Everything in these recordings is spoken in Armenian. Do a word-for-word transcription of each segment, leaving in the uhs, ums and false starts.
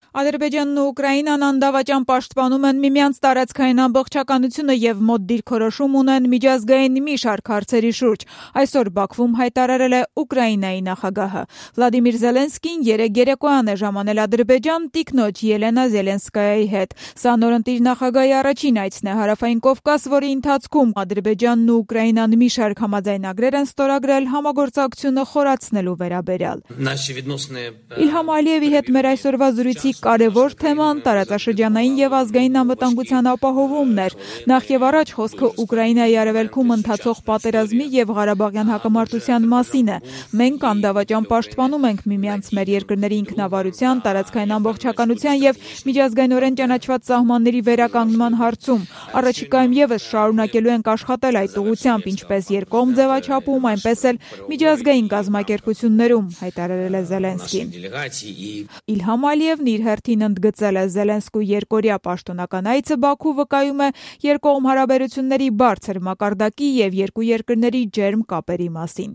Ադրբեջանն ու Ուկրաինան անդավաճան պաշտպանում են միմյանց տարածքային ամբողջականությունը եւ մոտ դիրքորոշում ունեն միջազգային մի շարք հարցերի շուրջ։ Այսօր Բաքվում հայտարարել է Ուկրաինայի նախագահը։ Վլադիմիր Զելենսկին երեկ երեկոյան է ժամանել Ադրբեջան տիկնոջ Ելենա Զելենսկայայի հետ։ Սա նորընտիր նախագահի առաջին այցն է Հարավային Կովկաս, որի ընթացքում Ադրբեջանն ու Ուկրաինան մի շարք համաձայնագրեր են ստորագրել համագործակցությունը խորացնելու վերաբերյալ։ Իլհամ Ալիևի հետ մեր այսօրվա զրույցի կարևոր թեման տարածաշրջանային եւ ազգային անվտանգության ապահովումն էր։ Նախ եւ առաջ խոսքը Ուկրաինայի արևելքում ընթացող պատերազմի եւ Ղարաբաղյան հակամարտության մասին է։ Մենք անդավաճան պաշտպանում ենք միմյանց մեր երկրների ինքնավարության, տարածքային ամբողջականության եւ միջազգայինորեն ճանաչված սահմանների վերականգնման հարցում։ Առաջիկայում եւս շարունակելու ենք աշխատել այդ ուղղությամբ, ինչպես երկկողմ ձևաչափում, այնպես էլ միջազգային կազմակերպություններում, հայտարարել է Զելենսկին։ Իլհամ Ալիևն իր հերթին ընդգծել է Զելենսկու երկօրյա պաշտոնական այցը Բաքու վկայում է երկկողմ հարաբերությունների բարձր մակարդակի եւ երկու երկրների ջերմ կապերի մասին։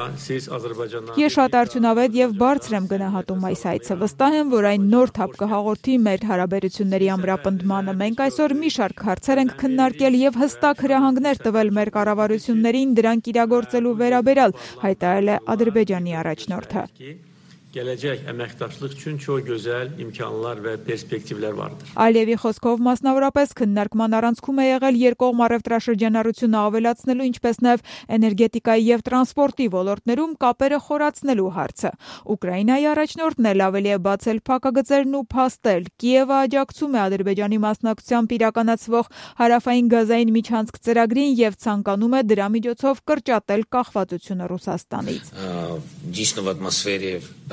Ես շատ արդյունավետ եւ բարձր եմ գնահատում այս այցը։ Վստահ եմ, որ այն նոր թափ կհաղորդի մեր հարաբերությունների ամրապնդմանը։ Մենք այսօր մի շարք հարցեր ենք քննարկել եւ հստակ հրահանգներ տվել մեր կառավարություններին դրանք իրագործելու վերաբերյալ, հայտարարել է Ադրբեջանի առաջնորդը։ Gələcək əməkdaşlıq üçün çox gözəl imkanlar və perspektivlər vardır. Ալիևի խոսքով մասնավորապես քննարկման առանցքում է եղել երկկողմ առևտրաշրջանառությունը ավելացնելու, ինչպես նաև էներգետիկայի եւ տրանսպորտի ոլորտներում կապերը խորացնելու հարցը։ Ուկրաինայի առաջնորդն էլ ավելի է բացել փակագծերն ու փաստել։ Կիևը աջակցում է Ադրբեջանի մասնակցությամբ իրականացվող հարավային գազային միջանցք ծրագրին եւ ցանկանում է դրա միջոցով կրճատել կախվածությունը Ռուսաստանից։ Դիսնո ատմոսֆերը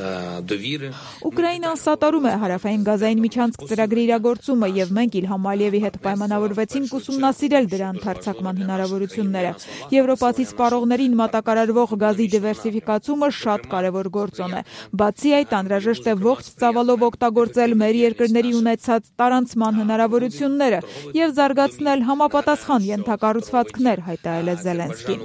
Ուկրաինան սատարում է հարավային գազային միջանցք ծրագրի իրագործումը եւ մենք Իլհամ Ալիևի հետ պայմանավորվեցինք ուսումնասիրել դրա ընդարձակման հնարավորությունները։ Եվրոպացի սպառողներին մատակարարվող գազի դիվերսիֆիկացումը շատ կարևոր գործոն է։ Բացի այդ, անհրաժեշտ է ողջ ծավալով օգտագործել մեր երկրների ունեցած տարանցման հնարավորությունները եւ զարգացնել համապատասխան ենթակառուցվածքներ, հայտարարել է Զելենսկին։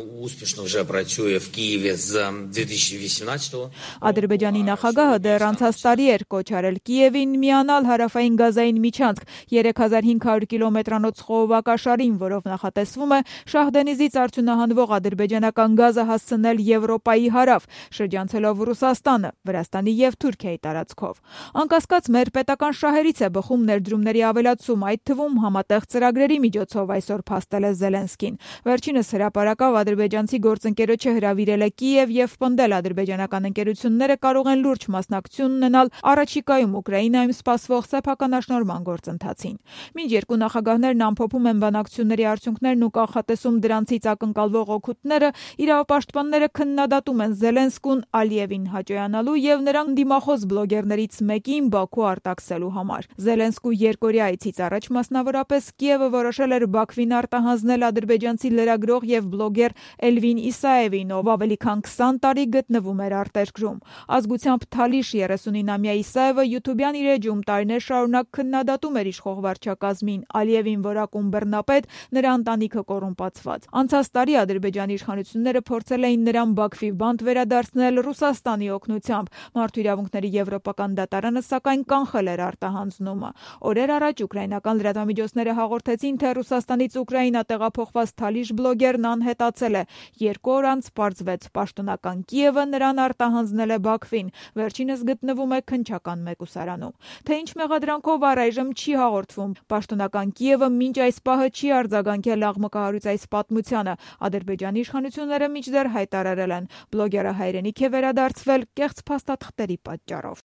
Ադրբեջանի նախագահը դեռ անցած տարի էր կոչ արել Կիևին միանալ հարավային գազային միջանցք երեք հազար հինգ հարյուր կիլոմետրանոց խողովակաշարին, որով նախատեսվում է Շահդենիզից արդյունահանվող ադրբեջանական գազը հասցնել Եվրոպայի հարավ, շրջանցելով Ռուսաստանը, Վրաստանի եւ Թուրքիայի տարածքով։ Անկասկած, մեր պետական շահերից է բխում ներդրումների ավելացում, այդ թվում համատեղ ծրագրերի միջոցով, այսօր փաստել է Զելենսկին։ Վերջինս հրապարակավ ադրբեջանցի գործընկերոջը հրավիրել է Կիև եւ պնդել ադրբեջանական ընկերությունները կարող են լուրջ մասնակցություն ունենալ առաջիկայում Ուկրաինայում սպասվող սեփականաշնորհման գործընթացին։ Մինչ երկու նախագահներն ամփոփում են բանակցությունների արդյունքներն ու կանխատեսում դրանցից ակնկալվող օգուտները, իրավապաշտպանները քննադատում են Զելենսկուն Ալիևին հաճոյանալու եւ նրան դիմախոս բլոգերներից մեկին Բաքու արտաքսելու համար։ Զելենսկու երկօրյա այցից առաջ մասնավորապես Կիևը որոշել էր Բաքվին արտահանձնել ադրբեջանցի լրագրող եւ բլոգեր Էլվին Իսաևին, ով ավելի քան քսան տարի գտնվում էր արտերկրում։ Ազգությամբ Թալիշ երեսունինամյա Իսաևը յութուբյան իր էջում տարիներ շարունակ քննադատում էր իշխող վարչակազմին, Ալիևին որակում բռնապետ, նրա ընտանիքը կոռումպացված։ Անցած տարի Ադրբեջանի իշխանությունները փորձել էին նրան Բաքվի բանտ վերադարձնել Ռուսաստանի օգնությամբ։ Մարդու իրավունքների եվրոպական դատարանը սակայն կանխել էր արտահանձնումը։ Օրեր առաջ ուկրաինական լրատվամիջոցները հաղորդեցին, թե Ռուսաստանից Ուկրաինա տեղափոխված Թալիշ բլոգերն անհետացել է։ Երկու օր անց պարզվեց, պաշտոնական Կիևը նրան արտահանձնել է Բաքվին, վերջինս գտնվում է քննչական մեկուսարանում։ Թե ինչ մեղադրանքով առայժմ չի հաղորդվում։ Պաշտոնական Կիևը մինչ այս պահը չի արձագանքել աղմկահարույց այս պատմությանը։ Ադրբեջանի իշխանությունները մինչդեռ հայտարարել են, բլոգերը հայրենիք է վերադարձվել կեղծ փաստաթղթերի պատճառով։